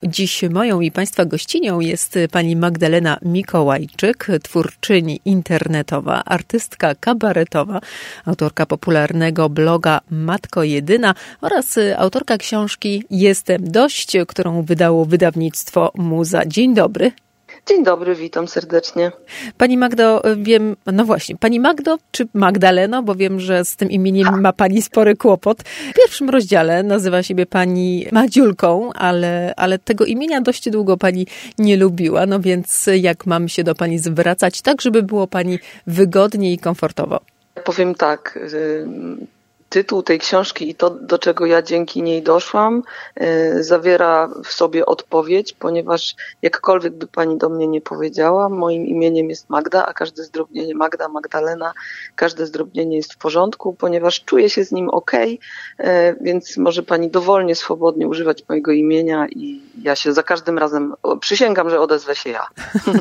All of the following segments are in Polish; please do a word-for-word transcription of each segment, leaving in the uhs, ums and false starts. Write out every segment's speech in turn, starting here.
Dziś moją i Państwa gościnią jest pani Magdalena Mikołajczyk, twórczyni internetowa, artystka kabaretowa, autorka popularnego bloga Matko Jedyna oraz autorka książki Jestem dość, którą wydało wydawnictwo Muza. Dzień dobry. Dzień dobry, witam serdecznie. Pani Magdo, wiem, no właśnie, pani Magdo czy Magdaleno, bo wiem, że z tym imieniem ma pani spory kłopot. W pierwszym rozdziale nazywa siebie pani Madziulką, ale, ale tego imienia dość długo pani nie lubiła, no więc jak mam się do pani zwracać, tak żeby było pani wygodnie i komfortowo? Powiem tak, tytuł tej książki i to, do czego ja dzięki niej doszłam, yy, zawiera w sobie odpowiedź, ponieważ jakkolwiek by pani do mnie nie powiedziała, moim imieniem jest Magda, a każde zdrobnienie Magda, Magdalena, każde zdrobnienie jest w porządku, ponieważ czuję się z nim okej, yy, więc może pani dowolnie, swobodnie używać mojego imienia i ja się za każdym razem, przysięgam, że odezwę się ja.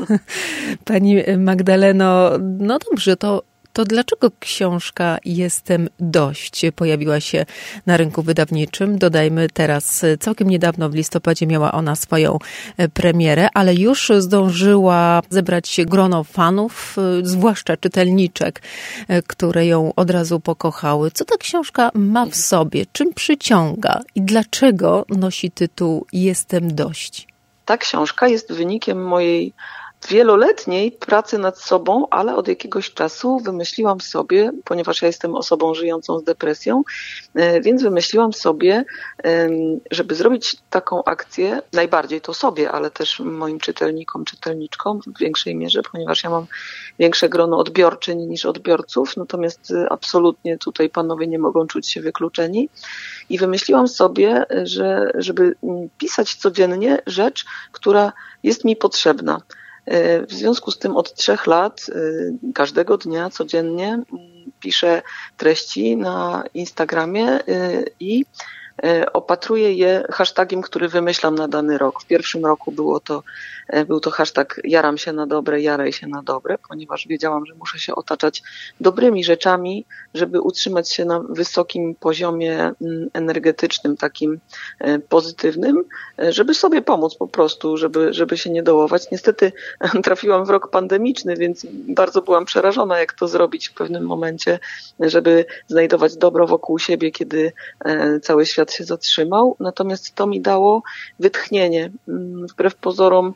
Pani Magdaleno, no dobrze, to To dlaczego książka Jestem dość pojawiła się na rynku wydawniczym? Dodajmy teraz, całkiem niedawno w listopadzie miała ona swoją premierę, ale już zdążyła zebrać grono fanów, zwłaszcza czytelniczek, które ją od razu pokochały. Co ta książka ma w sobie? Czym przyciąga? I dlaczego nosi tytuł Jestem dość? Ta książka jest wynikiem mojej wieloletniej pracy nad sobą, ale od jakiegoś czasu wymyśliłam sobie, ponieważ ja jestem osobą żyjącą z depresją, więc wymyśliłam sobie, żeby zrobić taką akcję, najbardziej to sobie, ale też moim czytelnikom, czytelniczkom w większej mierze, ponieważ ja mam większe grono odbiorczyń niż odbiorców, natomiast absolutnie tutaj panowie nie mogą czuć się wykluczeni. I wymyśliłam sobie, że żeby pisać codziennie rzecz, która jest mi potrzebna. W związku z tym od trzech lat, każdego dnia, codziennie piszę treści na Instagramie i opatruję je hashtagiem, który wymyślam na dany rok. W pierwszym roku było to, był to hashtag jaram się na dobre, jaraj się na dobre, ponieważ wiedziałam, że muszę się otaczać dobrymi rzeczami, żeby utrzymać się na wysokim poziomie energetycznym, takim pozytywnym, żeby sobie pomóc po prostu, żeby, żeby się nie dołować. Niestety trafiłam w rok pandemiczny, więc bardzo byłam przerażona, jak to zrobić w pewnym momencie, żeby znajdować dobro wokół siebie, kiedy cały świat się zatrzymał, natomiast to mi dało wytchnienie. Wbrew pozorom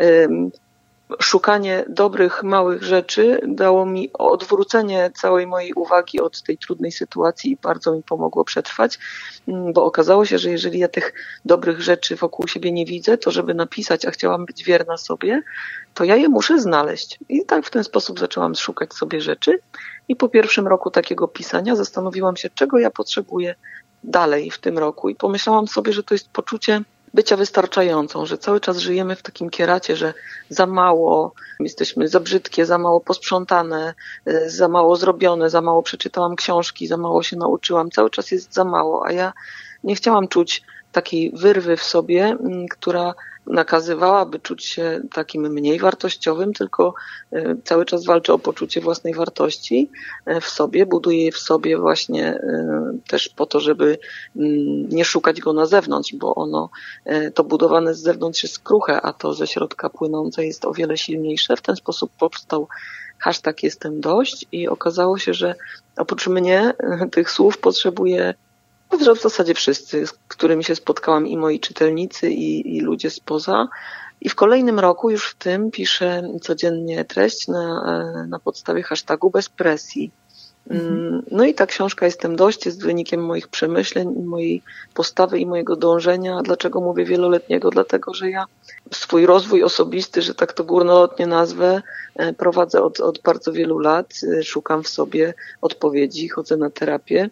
szukanie dobrych, małych rzeczy dało mi odwrócenie całej mojej uwagi od tej trudnej sytuacji i bardzo mi pomogło przetrwać, bo okazało się, że jeżeli ja tych dobrych rzeczy wokół siebie nie widzę, to żeby napisać, a chciałam być wierna sobie, to ja je muszę znaleźć. I tak w ten sposób zaczęłam szukać sobie rzeczy i po pierwszym roku takiego pisania zastanowiłam się, czego ja potrzebuję dalej w tym roku i pomyślałam sobie, że to jest poczucie bycia wystarczającą, że cały czas żyjemy w takim kieracie, że za mało, jesteśmy za brzydkie, za mało posprzątane, za mało zrobione, za mało przeczytałam książki, za mało się nauczyłam, cały czas jest za mało, a ja nie chciałam czuć takiej wyrwy w sobie, która nakazywałaby czuć się takim mniej wartościowym, tylko cały czas walczę o poczucie własnej wartości w sobie, buduję je w sobie właśnie też po to, żeby nie szukać go na zewnątrz, bo ono, to budowane z zewnątrz jest kruche, a to ze środka płynące jest o wiele silniejsze. W ten sposób powstał hashtag Jestem dość i okazało się, że oprócz mnie tych słów potrzebuje w zasadzie wszyscy, z którymi się spotkałam, i moi czytelnicy, i, i ludzie spoza. I w kolejnym roku, już w tym, piszę codziennie treść na, na podstawie hashtagu bez presji. Mhm. No i ta książka Jestem dość jest wynikiem moich przemyśleń, mojej postawy i mojego dążenia. Dlaczego mówię wieloletniego? Dlatego, że ja swój rozwój osobisty, że tak to górnolotnie nazwę, prowadzę od, od bardzo wielu lat. Szukam w sobie odpowiedzi, chodzę na terapię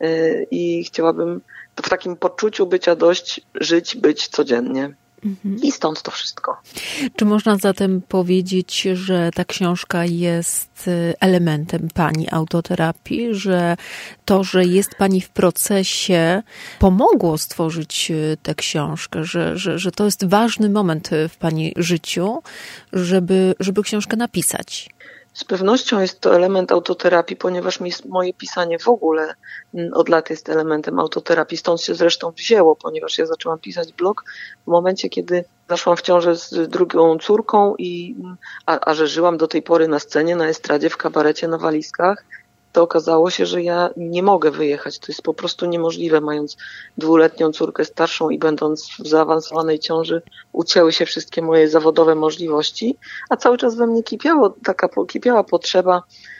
i chciałabym w takim poczuciu bycia dość żyć, być codziennie. Mhm. I stąd to wszystko. Czy można zatem powiedzieć, że ta książka jest elementem pani autoterapii, że to, że jest pani w procesie, pomogło stworzyć tę książkę, że, że, że to jest ważny moment w pani życiu, żeby, żeby książkę napisać? Z pewnością jest to element autoterapii, ponieważ moje pisanie w ogóle od lat jest elementem autoterapii. Stąd się zresztą wzięło, ponieważ ja zaczęłam pisać blog w momencie, kiedy zaszłam w ciążę z drugą córką, i, a, a że żyłam do tej pory na scenie, na estradzie, w kabarecie, na walizkach, to okazało się, że ja nie mogę wyjechać. To jest po prostu niemożliwe, mając dwuletnią córkę starszą i będąc w zaawansowanej ciąży, ucięły się wszystkie moje zawodowe możliwości, a cały czas we mnie kipiało, taka kipiała potrzeba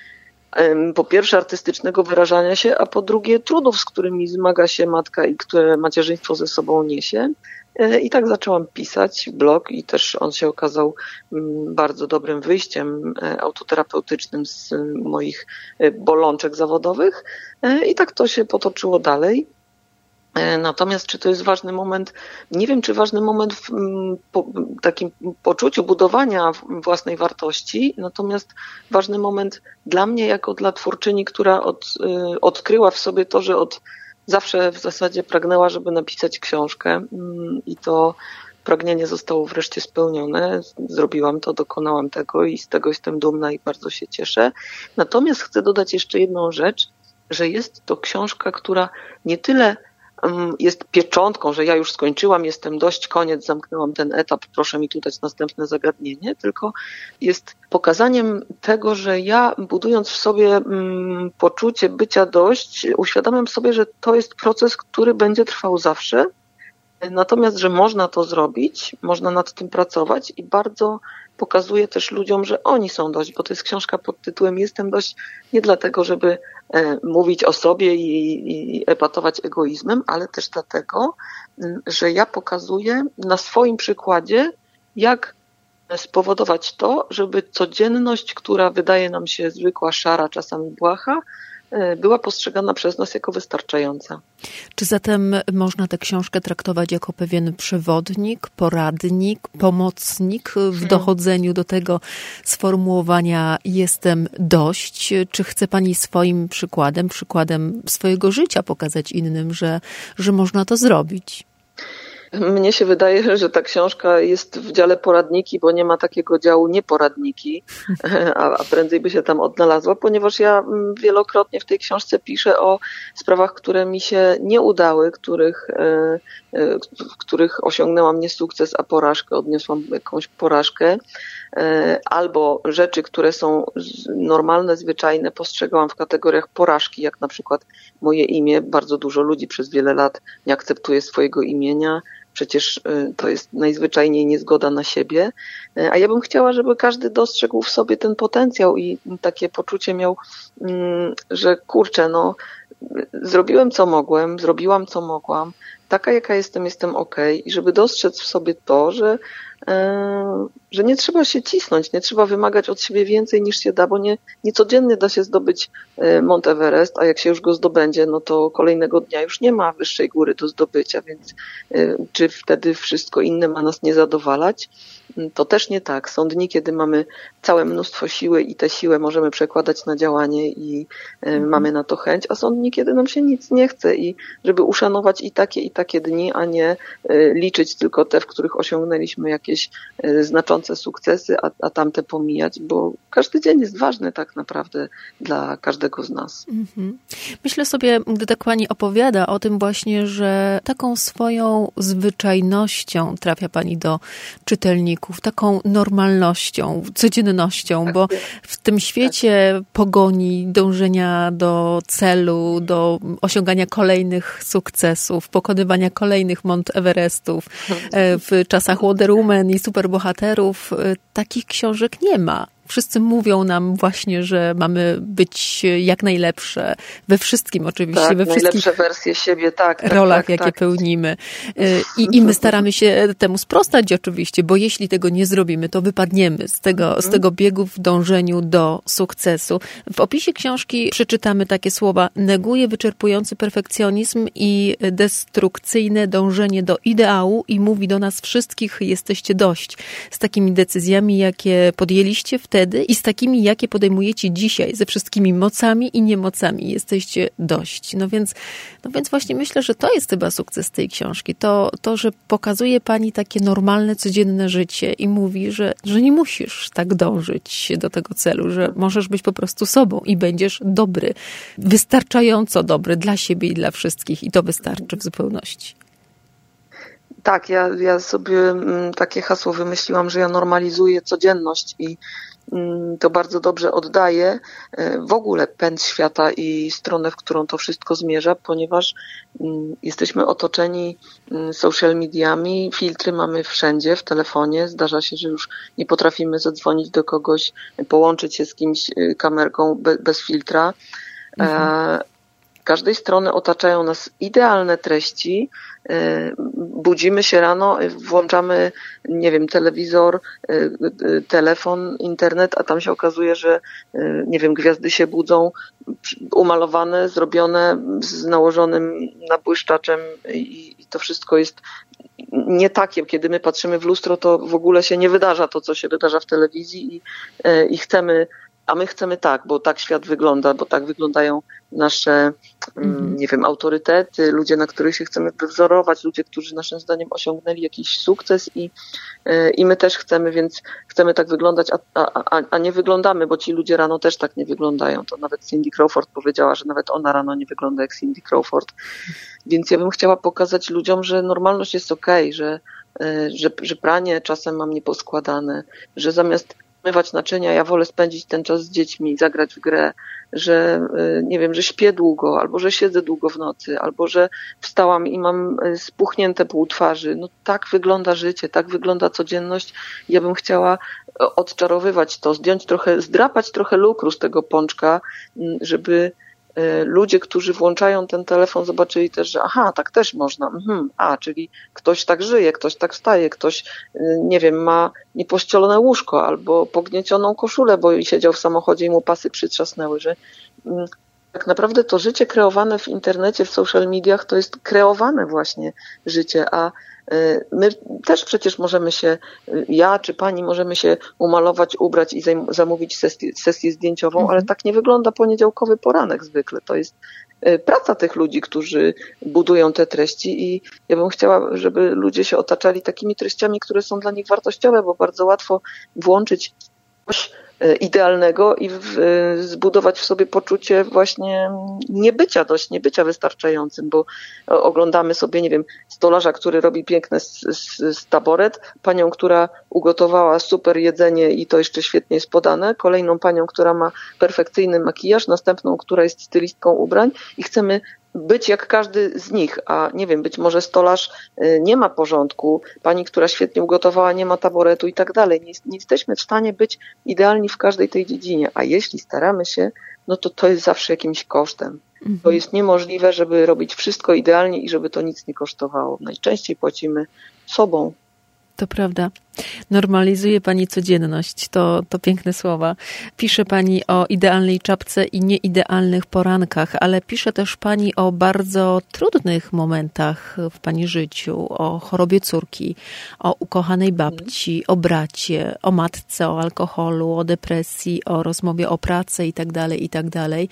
po pierwsze artystycznego wyrażania się, a po drugie trudów, z którymi zmaga się matka i które macierzyństwo ze sobą niesie. I tak zaczęłam pisać blog i też on się okazał bardzo dobrym wyjściem autoterapeutycznym z moich bolączek zawodowych i tak to się potoczyło dalej. Natomiast czy to jest ważny moment? Nie wiem, czy ważny moment w takim poczuciu budowania własnej wartości, natomiast ważny moment dla mnie jako dla twórczyni, która od, odkryła w sobie to, że od zawsze w zasadzie pragnęła, żeby napisać książkę i to pragnienie zostało wreszcie spełnione. Zrobiłam to, dokonałam tego i z tego jestem dumna i bardzo się cieszę. Natomiast chcę dodać jeszcze jedną rzecz, że jest to książka, która nie tyle jest pieczątką, że ja już skończyłam, jestem dość, koniec, zamknęłam ten etap, proszę mi tu dać następne zagadnienie, tylko jest pokazaniem tego, że ja budując w sobie poczucie bycia dość, uświadamiam sobie, że to jest proces, który będzie trwał zawsze, natomiast, że można to zrobić, można nad tym pracować i bardzo pokazuje też ludziom, że oni są dość, bo to jest książka pod tytułem Jestem dość, nie dlatego, żeby mówić o sobie i, i epatować egoizmem, ale też dlatego, że ja pokazuję na swoim przykładzie, jak spowodować to, żeby codzienność, która wydaje nam się zwykła, szara, czasami błaha, była postrzegana przez nas jako wystarczająca. Czy zatem można tę książkę traktować jako pewien przewodnik, poradnik, pomocnik w dochodzeniu do tego sformułowania jestem dość? Czy chce pani swoim przykładem, przykładem swojego życia pokazać innym, że, że można to zrobić? Mnie się wydaje, że ta książka jest w dziale poradniki, bo nie ma takiego działu nieporadniki, a prędzej by się tam odnalazła, ponieważ ja wielokrotnie w tej książce piszę o sprawach, które mi się nie udały, których, w których osiągnęłam nie sukces, a porażkę, odniosłam jakąś porażkę, albo rzeczy, które są normalne, zwyczajne, postrzegałam w kategoriach porażki, jak na przykład moje imię. Bardzo dużo ludzi przez wiele lat nie akceptuje swojego imienia. Przecież to jest najzwyczajniej niezgoda na siebie. A ja bym chciała, żeby każdy dostrzegł w sobie ten potencjał i takie poczucie miał, że kurczę, no zrobiłem co mogłem, zrobiłam co mogłam, taka jaka jestem, jestem okej. I żeby dostrzec w sobie to, że że nie trzeba się cisnąć, nie trzeba wymagać od siebie więcej niż się da, bo nie, nie codziennie da się zdobyć Mount Everest, a jak się już go zdobędzie, no to kolejnego dnia już nie ma wyższej góry do zdobycia, więc czy wtedy wszystko inne ma nas nie zadowalać? To też nie tak. Są dni, kiedy mamy całe mnóstwo siły i tę siłę możemy przekładać na działanie i mhm. mamy na to chęć, a są dni, kiedy nam się nic nie chce i żeby uszanować i takie, i takie dni, a nie liczyć tylko te, w których osiągnęliśmy jakieś znaczące sukcesy, a, a tamte pomijać, bo każdy dzień jest ważny tak naprawdę dla każdego z nas. Mhm. Myślę sobie, gdy tak pani opowiada o tym właśnie, że taką swoją zwyczajnością trafia pani do czytelników, taką normalnością, codziennością, bo w tym świecie pogoni, dążenia do celu, do osiągania kolejnych sukcesów, pokonywania kolejnych Mount Everestów, w czasach Wonder Woman i superbohaterów takich książek nie ma. Wszyscy mówią nam właśnie, że mamy być jak najlepsze we wszystkim oczywiście, tak, we wszystkich najlepsze wersje siebie, tak, tak, rolach, tak, jakie tak. pełnimy. I, I my staramy się temu sprostać oczywiście, bo jeśli tego nie zrobimy, to wypadniemy z tego, mhm. z tego biegu w dążeniu do sukcesu. W opisie książki przeczytamy takie słowa: neguje wyczerpujący perfekcjonizm i destrukcyjne dążenie do ideału i mówi do nas wszystkich: jesteście dość. Z takimi decyzjami, jakie podjęliście w wtedy i z takimi, jakie podejmujecie dzisiaj, ze wszystkimi mocami i niemocami. Jesteście dość. No więc, no więc właśnie myślę, że to jest chyba sukces tej książki. To, to, że pokazuje pani takie normalne, codzienne życie i mówi, że, że nie musisz tak dążyć do tego celu, że możesz być po prostu sobą i będziesz dobry. Wystarczająco dobry dla siebie i dla wszystkich i to wystarczy w zupełności. Tak, ja, ja sobie takie hasło wymyśliłam, że ja normalizuję codzienność i to bardzo dobrze oddaje w ogóle pęd świata i stronę, w którą to wszystko zmierza, ponieważ jesteśmy otoczeni social mediami, filtry mamy wszędzie, w telefonie. Zdarza się, że już nie potrafimy zadzwonić do kogoś, połączyć się z kimś kamerką bez, bez filtra. Mhm. Z każdej strony otaczają nas idealne treści. Budzimy się rano, włączamy, nie wiem, telewizor, telefon, internet, a tam się okazuje, że, nie wiem, gwiazdy się budzą umalowane, zrobione z nałożonym nabłyszczaczem i to wszystko jest nie takie. Kiedy my patrzymy w lustro, to w ogóle się nie wydarza to, co się wydarza w telewizji i, i chcemy A my chcemy tak, bo tak świat wygląda, bo tak wyglądają nasze, mm. nie wiem, autorytety, ludzie, na których się chcemy wzorować, ludzie, którzy naszym zdaniem osiągnęli jakiś sukces i, i my też chcemy, więc chcemy tak wyglądać, a, a, a nie wyglądamy, bo ci ludzie rano też tak nie wyglądają. To nawet Cindy Crawford powiedziała, że nawet ona rano nie wygląda jak Cindy Crawford. Więc ja bym chciała pokazać ludziom, że normalność jest okej, że, że, że pranie czasem mam nieposkładane, że zamiast mywać naczynia, ja wolę spędzić ten czas z dziećmi, zagrać w grę, że nie wiem, że śpię długo, albo że siedzę długo w nocy, albo że wstałam i mam spuchnięte pół twarzy. No tak wygląda życie, tak wygląda codzienność. Ja bym chciała odczarowywać to, zdjąć trochę, zdrapać trochę lukru z tego pączka, żeby ludzie, którzy włączają ten telefon, zobaczyli też, że aha, tak też można. Mhm. A, czyli ktoś tak żyje, ktoś tak wstaje, ktoś, nie wiem, ma niepościelone łóżko albo pogniecioną koszulę, bo siedział w samochodzie i mu pasy przytrzasnęły, że tak naprawdę to życie kreowane w internecie, w social mediach, to jest kreowane właśnie życie, a my też przecież możemy się, ja czy pani możemy się umalować, ubrać i zamówić sesję, sesję zdjęciową, mhm. ale tak nie wygląda poniedziałkowy poranek zwykle. To jest praca tych ludzi, którzy budują te treści i ja bym chciała, żeby ludzie się otaczali takimi treściami, które są dla nich wartościowe, bo bardzo łatwo włączyć coś idealnego i w, zbudować w sobie poczucie właśnie niebycia, dość niebycia wystarczającym, bo oglądamy sobie, nie wiem, stolarza, który robi piękny z, z, z taboret, panią, która ugotowała super jedzenie i to jeszcze świetnie jest podane, kolejną panią, która ma perfekcyjny makijaż, następną, która jest stylistką ubrań i chcemy być jak każdy z nich, a nie wiem, być może stolarz nie ma porządku, pani, która świetnie ugotowała, nie ma taboretu i tak dalej. Nie, nie jesteśmy w stanie być idealni w każdej tej dziedzinie, a jeśli staramy się, no to to jest zawsze jakimś kosztem. Mhm. To jest niemożliwe, żeby robić wszystko idealnie i żeby to nic nie kosztowało. Najczęściej płacimy sobą. To prawda. Normalizuje pani codzienność. To, to piękne słowa. Pisze pani o idealnej czapce i nieidealnych porankach, ale pisze też pani o bardzo trudnych momentach w pani życiu. O chorobie córki, o ukochanej babci, o bracie, o matce, o alkoholu, o depresji, o rozmowie o pracy i tak dalej, i tak dalej.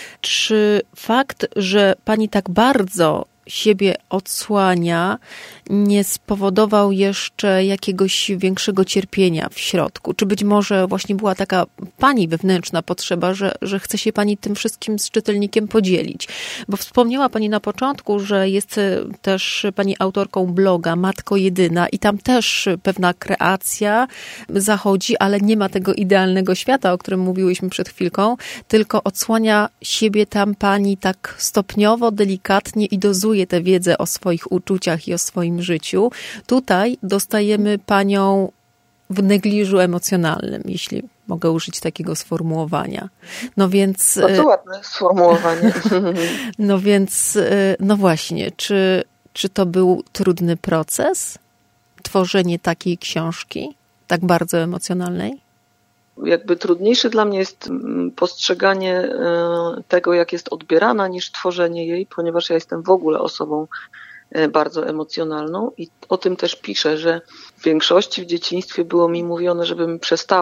Czy fakt, że pani tak bardzo siebie odsłania, nie spowodował jeszcze jakiegoś większego cierpienia w środku? Czy być może właśnie była taka pani wewnętrzna potrzeba, że, że chce się pani tym wszystkim z czytelnikiem podzielić? Bo wspomniała pani na początku, że jest też pani autorką bloga Matko Jedyna i tam też pewna kreacja zachodzi, ale nie ma tego idealnego świata, o którym mówiłyśmy przed chwilką, tylko odsłania siebie tam pani tak stopniowo, delikatnie i dozuje tę wiedzę o swoich uczuciach i o swoim życiu. Tutaj dostajemy panią w negliżu emocjonalnym, jeśli mogę użyć takiego sformułowania. No więc... Bardzo ładne sformułowanie. No więc, no właśnie, czy, czy to był trudny proces? Tworzenie takiej książki, tak bardzo emocjonalnej? Jakby trudniejsze dla mnie jest postrzeganie tego, jak jest odbierana, niż tworzenie jej, ponieważ ja jestem w ogóle osobą bardzo emocjonalną i o tym też piszę, że w większości w dzieciństwie było mi mówione, żebym przestała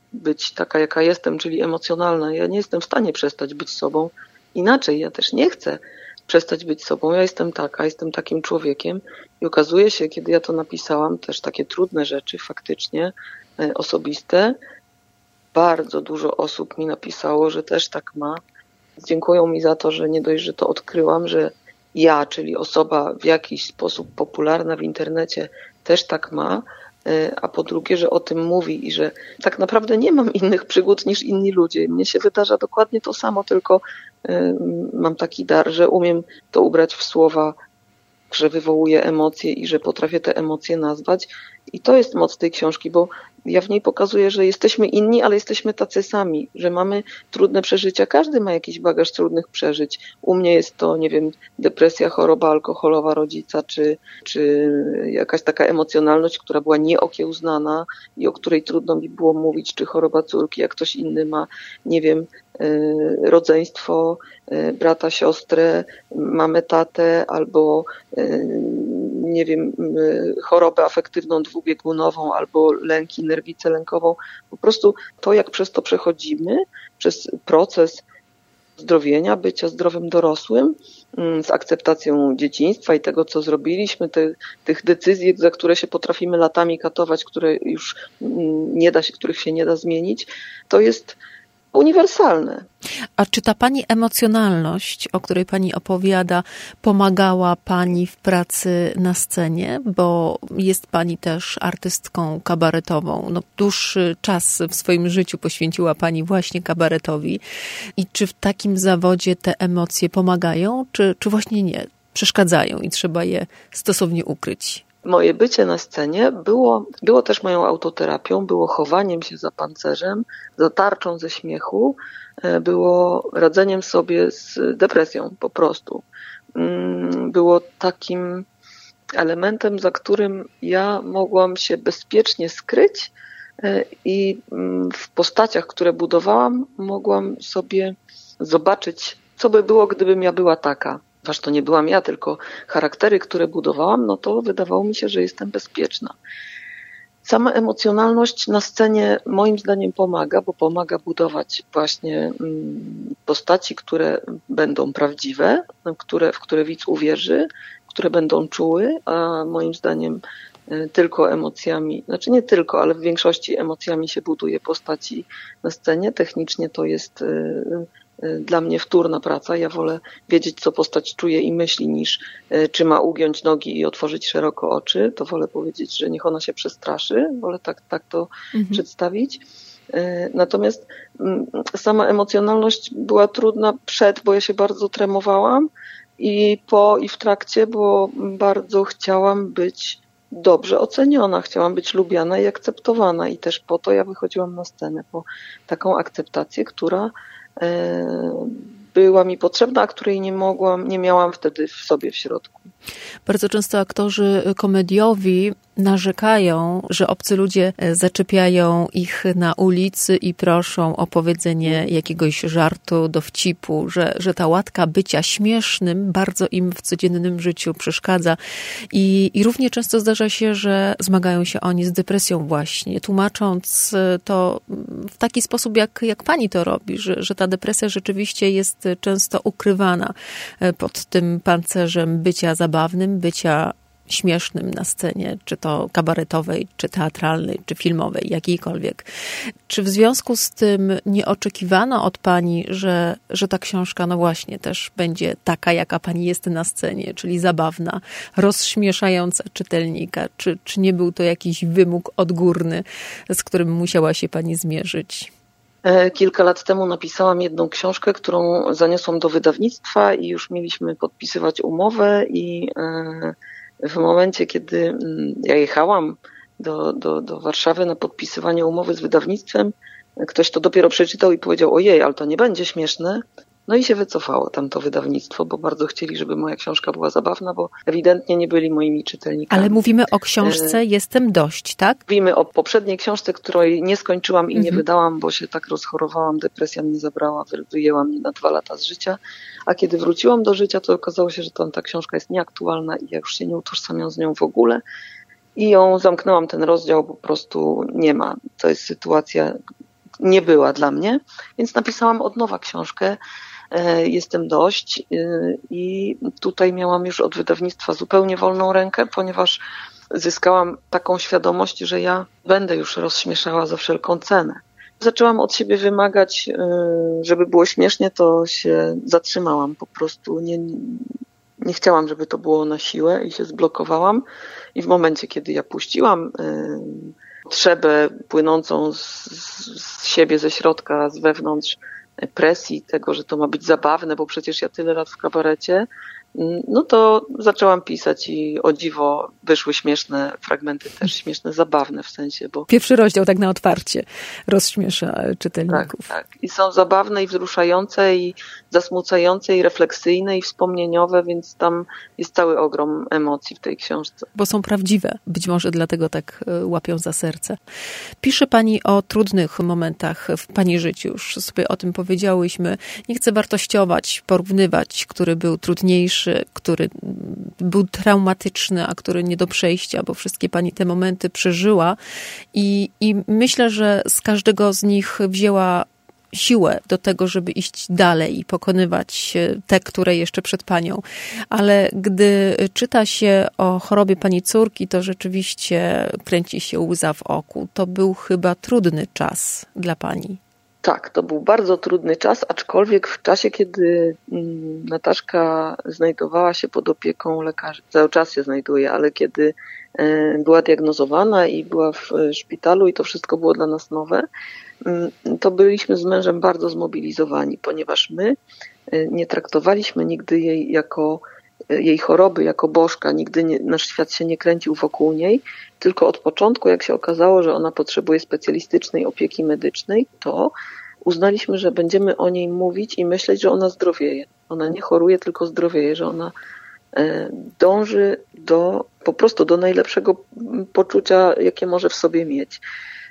być taka, jaka jestem, czyli emocjonalna. Ja nie jestem w stanie przestać być sobą. Inaczej, ja też nie chcę przestać być sobą. Ja jestem taka, jestem takim człowiekiem i okazuje się, kiedy ja to napisałam, też takie trudne rzeczy faktycznie, osobiste, bardzo dużo osób mi napisało, że też tak ma. Dziękują mi za to, że nie dość, że to odkryłam, że ja, czyli osoba w jakiś sposób popularna w internecie, też tak ma, a po drugie, że o tym mówi i że tak naprawdę nie mam innych przygód niż inni ludzie. Mnie się wydarza dokładnie to samo, tylko mam taki dar, że umiem to ubrać w słowa, że wywołuje emocje i że potrafię te emocje nazwać. I to jest moc tej książki, bo ja w niej pokazuję, że jesteśmy inni, ale jesteśmy tacy sami, że mamy trudne przeżycia. Każdy ma jakiś bagaż trudnych przeżyć. U mnie jest to, nie wiem, depresja, choroba alkoholowa rodzica, czy, czy jakaś taka emocjonalność, która była nieokiełznana i o której trudno mi było mówić, czy choroba córki, jak ktoś inny ma, nie wiem, rodzeństwo, brata, siostrę, mamę, tatę, albo nie wiem, chorobę afektywną dwubiegunową, albo lęki, nerwicę lękową. Po prostu to, jak przez to przechodzimy, przez proces zdrowienia, bycia zdrowym dorosłym, z akceptacją dzieciństwa i tego, co zrobiliśmy, te, tych decyzji, za które się potrafimy latami katować, które już nie da się, których się nie da zmienić, to jest uniwersalne. A czy ta pani emocjonalność, o której pani opowiada, pomagała pani w pracy na scenie? Bo jest pani też artystką kabaretową. No, dłuższy czas w swoim życiu poświęciła pani właśnie kabaretowi. I czy w takim zawodzie te emocje pomagają, czy, czy właśnie nie? Przeszkadzają i trzeba je stosownie ukryć? Moje bycie na scenie było, było też moją autoterapią, było chowaniem się za pancerzem, za tarczą ze śmiechu, było radzeniem sobie z depresją po prostu. Było takim elementem, za którym ja mogłam się bezpiecznie skryć i w postaciach, które budowałam, mogłam sobie zobaczyć, co by było, gdybym ja była taka. Ponieważ to nie byłam ja, tylko charaktery, które budowałam, no to wydawało mi się, że jestem bezpieczna. Sama emocjonalność na scenie moim zdaniem pomaga, bo pomaga budować właśnie postaci, które będą prawdziwe, które, w które widz uwierzy, które będą czuły, a moim zdaniem tylko emocjami, znaczy nie tylko, ale w większości emocjami się buduje postaci na scenie. Technicznie to jest dla mnie wtórna praca. Ja wolę wiedzieć, co postać czuje i myśli, niż czy ma ugiąć nogi i otworzyć szeroko oczy. To wolę powiedzieć, że niech ona się przestraszy. Wolę tak, tak to mhm. przedstawić. Natomiast sama emocjonalność była trudna przed, bo ja się bardzo tremowałam i po i w trakcie, bo bardzo chciałam być dobrze oceniona, chciałam być lubiana i akceptowana i też po to ja wychodziłam na scenę, po taką akceptację, która była mi potrzebna, a której nie mogłam, nie miałam wtedy w sobie w środku. Bardzo często aktorzy komediowi narzekają, że obcy ludzie zaczepiają ich na ulicy i proszą o powiedzenie jakiegoś żartu, dowcipu, że, że ta łatka bycia śmiesznym bardzo im w codziennym życiu przeszkadza. I, i równie często zdarza się, że zmagają się oni z depresją właśnie, tłumacząc to w taki sposób, jak, jak pani to robi, że, że ta depresja rzeczywiście jest często ukrywana pod tym pancerzem bycia zabawnym, bycia śmiesznym na scenie, czy to kabaretowej, czy teatralnej, czy filmowej, jakiejkolwiek. Czy w związku z tym nie oczekiwano od pani, że, że ta książka, no właśnie, też będzie taka, jaka pani jest na scenie, czyli zabawna, rozśmieszająca czytelnika? Czy, czy nie był to jakiś wymóg odgórny, z którym musiała się pani zmierzyć? Kilka lat temu napisałam jedną książkę, którą zaniosłam do wydawnictwa i już mieliśmy podpisywać umowę i w momencie, kiedy ja jechałam do, do, do Warszawy na podpisywanie umowy z wydawnictwem, ktoś to dopiero przeczytał i powiedział: ojej, ale to nie będzie śmieszne. No i się wycofało tamto wydawnictwo, bo bardzo chcieli, żeby moja książka była zabawna, bo ewidentnie nie byli moimi czytelnikami. Ale mówimy o książce Jestem dość, tak? Mówimy o poprzedniej książce, której nie skończyłam i mhm. nie wydałam, bo się tak rozchorowałam, depresja mnie zabrała, wyjęła mnie na dwa lata z życia. A kiedy wróciłam do życia, to okazało się, że ta, ta książka jest nieaktualna i ja już się nie utożsamiam z nią w ogóle. I ją zamknęłam, ten rozdział po prostu nie ma. To jest sytuacja, nie była dla mnie, więc napisałam od nowa książkę Jestem dość i tutaj miałam już od wydawnictwa zupełnie wolną rękę, ponieważ zyskałam taką świadomość, że ja będę już rozśmieszała za wszelką cenę. Zaczęłam od siebie wymagać, żeby było śmiesznie, to się zatrzymałam. Po prostu nie, nie chciałam, żeby to było na siłę i się zblokowałam. I w momencie, kiedy ja puściłam potrzebę płynącą z, z siebie, ze środka, z wewnątrz, presji tego, że to ma być zabawne, bo przecież ja tyle lat w kabarecie, no to zaczęłam pisać i o dziwo wyszły śmieszne fragmenty, też śmieszne, zabawne w sensie, bo... Pierwszy rozdział tak na otwarcie rozśmiesza czytelników. Tak, tak. I są zabawne i wzruszające i zasmucające i refleksyjne i wspomnieniowe, więc tam jest cały ogrom emocji w tej książce. Bo są prawdziwe. Być może dlatego tak łapią za serce. Pisze pani o trudnych momentach w pani życiu. Już sobie o tym powiedziałyśmy. Nie chcę wartościować, porównywać, który był trudniejszy, który był traumatyczny, a który nie do przejścia, bo wszystkie pani te momenty przeżyła i, i myślę, że z każdego z nich wzięła siłę do tego, żeby iść dalej i pokonywać te, które jeszcze przed panią. Ale gdy czyta się o chorobie pani córki, to rzeczywiście kręci się łza w oku. To był chyba trudny czas dla pani. Tak, to był bardzo trudny czas, aczkolwiek w czasie, kiedy Nataszka znajdowała się pod opieką lekarzy, cały czas się znajduje, ale kiedy była diagnozowana i była w szpitalu i to wszystko było dla nas nowe, to byliśmy z mężem bardzo zmobilizowani, ponieważ my nie traktowaliśmy nigdy jej jako jej choroby, jako bożka, nigdy nie, nasz świat się nie kręcił wokół niej, tylko od początku, jak się okazało, że ona potrzebuje specjalistycznej opieki medycznej, to uznaliśmy, że będziemy o niej mówić i myśleć, że ona zdrowieje. Ona nie choruje, tylko zdrowieje, że ona dąży do, po prostu do najlepszego poczucia, jakie może w sobie mieć.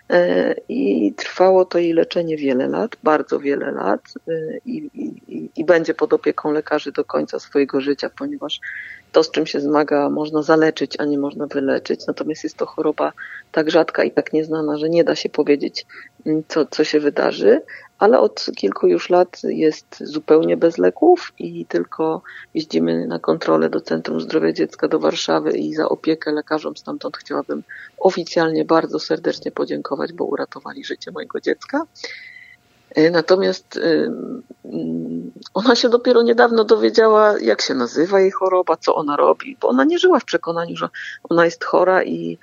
I trwało to jej leczenie wiele lat, bardzo wiele lat i, i, i będzie pod opieką lekarzy do końca swojego życia, ponieważ to, z czym się zmaga, można zaleczyć, a nie można wyleczyć. Natomiast jest to choroba tak rzadka i tak nieznana, że nie da się powiedzieć, co, co się wydarzy, ale od kilku już lat jest zupełnie bez leków i tylko jeździmy na kontrolę do Centrum Zdrowia Dziecka do Warszawy i za opiekę lekarzom stamtąd chciałabym oficjalnie bardzo serdecznie podziękować, bo uratowali życie mojego dziecka. Natomiast ona się dopiero niedawno dowiedziała, jak się nazywa jej choroba, co ona robi, bo ona nie żyła w przekonaniu, że ona jest chora i,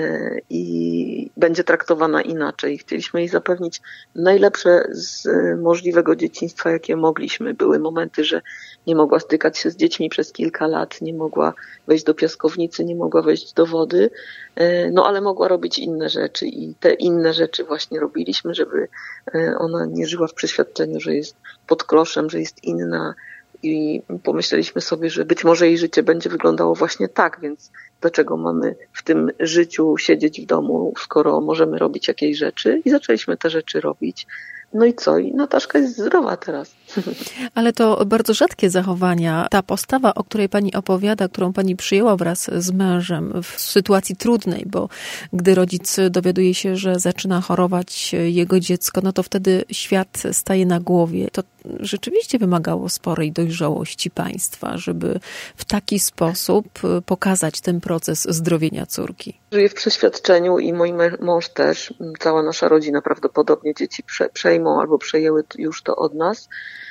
i będzie traktowana inaczej. Chcieliśmy jej zapewnić najlepsze z możliwego dzieciństwa, jakie mogliśmy. Były momenty, że nie mogła stykać się z dziećmi przez kilka lat, nie mogła wejść do piaskownicy, nie mogła wejść do wody, no ale mogła robić inne rzeczy i te inne rzeczy właśnie robiliśmy, żeby ona nie żyła w przeświadczeniu, że jest pod kloszem, że jest inna i pomyśleliśmy sobie, że być może jej życie będzie wyglądało właśnie tak, więc dlaczego mamy w tym życiu siedzieć w domu, skoro możemy robić jakieś rzeczy i zaczęliśmy te rzeczy robić. No i co? I Nataszka jest zdrowa teraz. Ale to bardzo rzadkie zachowania. Ta postawa, o której pani opowiada, którą pani przyjęła wraz z mężem w sytuacji trudnej, bo gdy rodzic dowiaduje się, że zaczyna chorować jego dziecko, no to wtedy świat staje na głowie. To rzeczywiście wymagało sporej dojrzałości państwa, żeby w taki sposób pokazać ten proces zdrowienia córki. Żyję w przeświadczeniu i mój mąż też, cała nasza rodzina prawdopodobnie dzieci prze, przejmą albo przejęły już to od nas,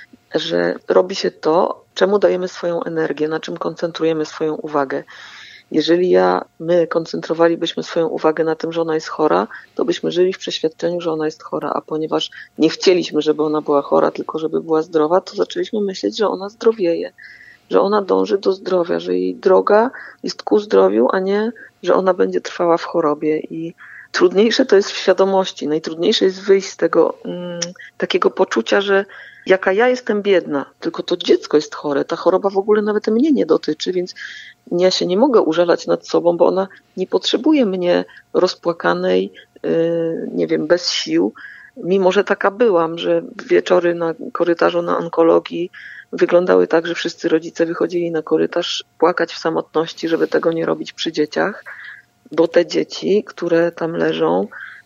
że robi się to, czemu dajemy swoją energię, na czym koncentrujemy swoją uwagę. Jeżeli ja, my koncentrowalibyśmy swoją uwagę na tym, że ona jest chora, to byśmy żyli w przeświadczeniu, że ona jest chora, a ponieważ nie chcieliśmy, żeby ona była chora, tylko żeby była zdrowa, to zaczęliśmy myśleć, że ona zdrowieje, że ona dąży do zdrowia, że jej droga jest ku zdrowiu, a nie, że ona będzie trwała w chorobie. I trudniejsze to jest w świadomości. Najtrudniejsze jest wyjść z tego mm, takiego poczucia, że jaka ja jestem biedna, tylko to dziecko jest chore. Ta choroba w ogóle nawet mnie nie dotyczy, więc ja się nie mogę użalać nad sobą, bo ona nie potrzebuje mnie rozpłakanej, yy, nie wiem, bez sił. Mimo że taka byłam, że wieczory na korytarzu na onkologii wyglądały tak, że wszyscy rodzice wychodzili na korytarz płakać w samotności, żeby tego nie robić przy dzieciach, bo te dzieci, które tam leżą,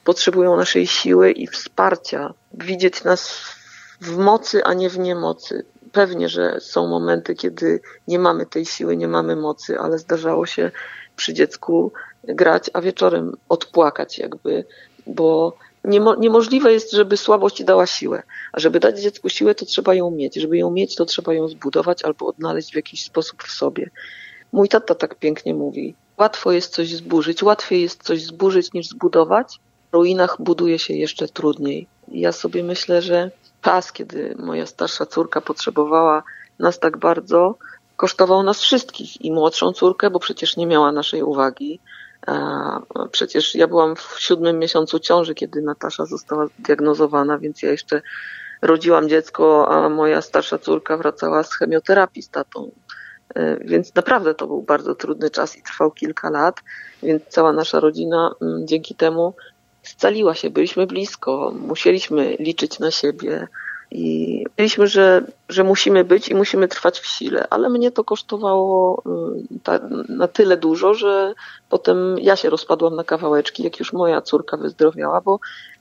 potrzebują naszej siły i wsparcia, widzieć nas w mocy, a nie w niemocy. Pewnie, że są momenty, kiedy nie mamy tej siły, nie mamy mocy, ale zdarzało się przy dziecku grać, a wieczorem odpłakać jakby, bo niemo, niemożliwe jest, żeby słabość dała siłę. A żeby dać dziecku siłę, to trzeba ją mieć. Żeby ją mieć, to trzeba ją zbudować albo odnaleźć w jakiś sposób w sobie. Mój tata tak pięknie mówi. Łatwo jest coś zburzyć, łatwiej jest coś zburzyć niż zbudować. W ruinach buduje się jeszcze trudniej. I ja sobie myślę, że czas, kiedy moja starsza córka potrzebowała nas tak bardzo, kosztował nas wszystkich i młodszą córkę, bo przecież nie miała naszej uwagi. A przecież ja byłam w siódmym miesiącu ciąży, kiedy Natasza została zdiagnozowana, więc ja jeszcze rodziłam dziecko, a moja starsza córka wracała z chemioterapii z tatą. Więc naprawdę to był bardzo trudny czas i trwał kilka lat, więc cała nasza rodzina dzięki temu scaliła się, byliśmy blisko, musieliśmy liczyć na siebie i wiedzieliśmy, że, że musimy być i musimy trwać w sile, ale mnie to kosztowało ta, na tyle dużo, że potem ja się rozpadłam na kawałeczki, jak już moja córka wyzdrowiała, bo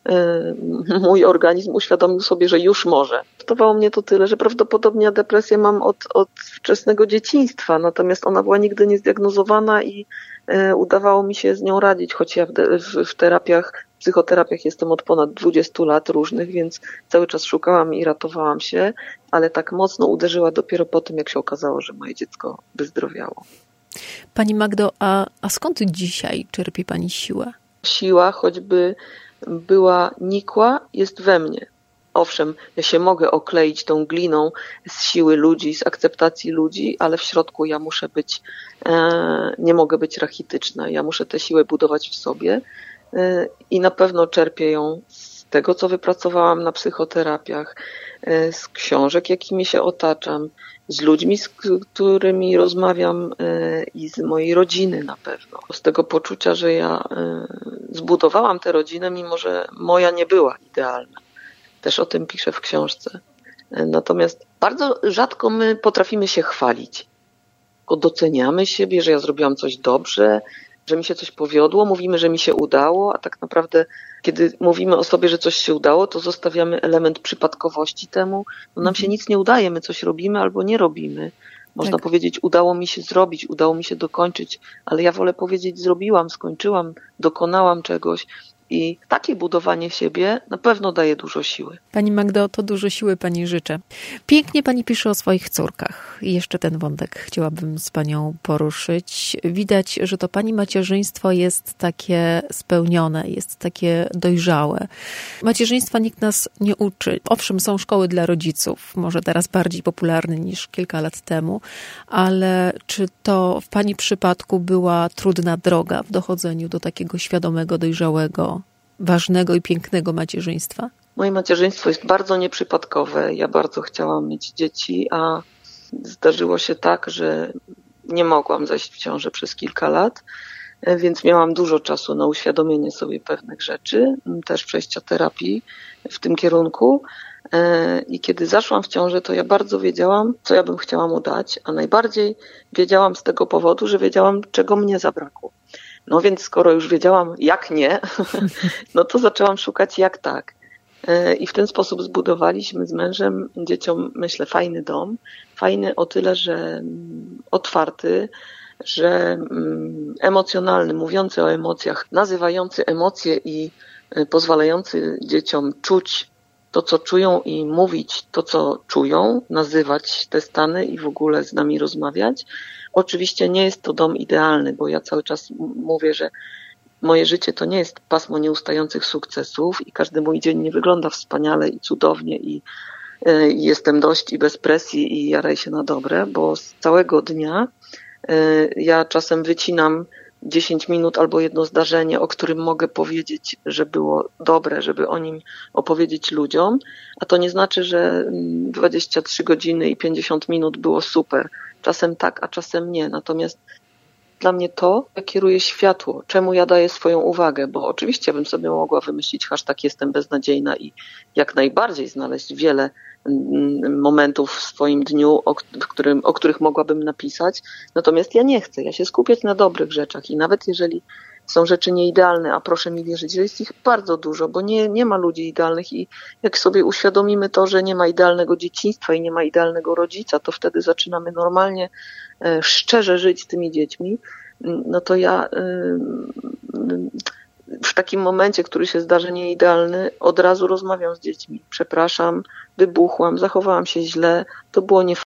y, mój organizm uświadomił sobie, że już może. Kosztowało mnie to tyle, że prawdopodobnie depresję mam od, od wczesnego dzieciństwa, natomiast ona była nigdy niezdiagnozowana i y, udawało mi się z nią radzić, choć ja w, w, w terapiach W psychoterapiach jestem od ponad dwudziestu lat różnych, więc cały czas szukałam i ratowałam się, ale tak mocno uderzyła dopiero po tym, jak się okazało, że moje dziecko wyzdrowiało. Pani Magdo, a, a skąd dzisiaj czerpie Pani siłę? Siła, choćby była nikła, jest we mnie. Owszem, ja się mogę okleić tą gliną z siły ludzi, z akceptacji ludzi, ale w środku ja muszę być, e, nie mogę być rachityczna. Ja muszę tę siłę budować w sobie. I na pewno czerpię ją z tego, co wypracowałam na psychoterapiach, z książek, jakimi się otaczam, z ludźmi, z którymi rozmawiam i z mojej rodziny na pewno. Z tego poczucia, że ja zbudowałam tę rodzinę, mimo że moja nie była idealna. Też o tym piszę w książce. Natomiast bardzo rzadko my potrafimy się chwalić. Tylko doceniamy siebie, że ja zrobiłam coś dobrze, że mi się coś powiodło, mówimy, że mi się udało, a tak naprawdę kiedy mówimy o sobie, że coś się udało, to zostawiamy element przypadkowości temu. No nam się nic nie udaje, my coś robimy albo nie robimy. Można tak powiedzieć, udało mi się zrobić, udało mi się dokończyć, ale ja wolę powiedzieć, zrobiłam, skończyłam, dokonałam czegoś. I takie budowanie siebie na pewno daje dużo siły. Pani Magdo, to dużo siły Pani życzę. Pięknie Pani pisze o swoich córkach. I jeszcze ten wątek chciałabym z Panią poruszyć. Widać, że to Pani macierzyństwo jest takie spełnione, jest takie dojrzałe. Macierzyństwa nikt nas nie uczy. Owszem, są szkoły dla rodziców, może teraz bardziej popularne niż kilka lat temu, ale czy to w Pani przypadku była trudna droga w dochodzeniu do takiego świadomego, dojrzałego, ważnego i pięknego macierzyństwa? Moje macierzyństwo jest bardzo nieprzypadkowe. Ja bardzo chciałam mieć dzieci, a zdarzyło się tak, że nie mogłam zajść w ciążę przez kilka lat, więc miałam dużo czasu na uświadomienie sobie pewnych rzeczy, też przejścia terapii w tym kierunku. I kiedy zaszłam w ciążę, to ja bardzo wiedziałam, co ja bym chciała mu dać, a najbardziej wiedziałam z tego powodu, że wiedziałam, czego mnie zabrakło. No więc skoro już wiedziałam, jak nie, no to zaczęłam szukać, jak tak. I w ten sposób zbudowaliśmy z mężem, dzieciom, myślę, fajny dom. Fajny o tyle, że otwarty, że emocjonalny, mówiący o emocjach, nazywający emocje i pozwalający dzieciom czuć to, co czują i mówić to, co czują, nazywać te stany i w ogóle z nami rozmawiać. Oczywiście nie jest to dom idealny, bo ja cały czas mówię, że moje życie to nie jest pasmo nieustających sukcesów i każdy mój dzień nie wygląda wspaniale i cudownie i, i jestem dość i bez presji i jaraj się na dobre, bo z całego dnia ja czasem wycinam dziesięć minut albo jedno zdarzenie, o którym mogę powiedzieć, że było dobre, żeby o nim opowiedzieć ludziom, a to nie znaczy, że dwadzieścia trzy godziny i pięćdziesiąt minut było super. Czasem tak, a czasem nie. Natomiast dla mnie to kieruje światło, czemu ja daję swoją uwagę, bo oczywiście bym sobie mogła wymyślić hashtag jestem beznadziejna i jak najbardziej znaleźć wiele momentów w swoim dniu, o, którym, o których mogłabym napisać. Natomiast ja nie chcę. Ja się skupiać na dobrych rzeczach i nawet jeżeli są rzeczy nieidealne, a proszę mi wierzyć, że jest ich bardzo dużo, bo nie, nie ma ludzi idealnych i jak sobie uświadomimy to, że nie ma idealnego dzieciństwa i nie ma idealnego rodzica, to wtedy zaczynamy normalnie, szczerze żyć z tymi dziećmi, no to ja w takim momencie, który się zdarzy nieidealny, od razu rozmawiam z dziećmi. Przepraszam, wybuchłam, zachowałam się źle, to było nie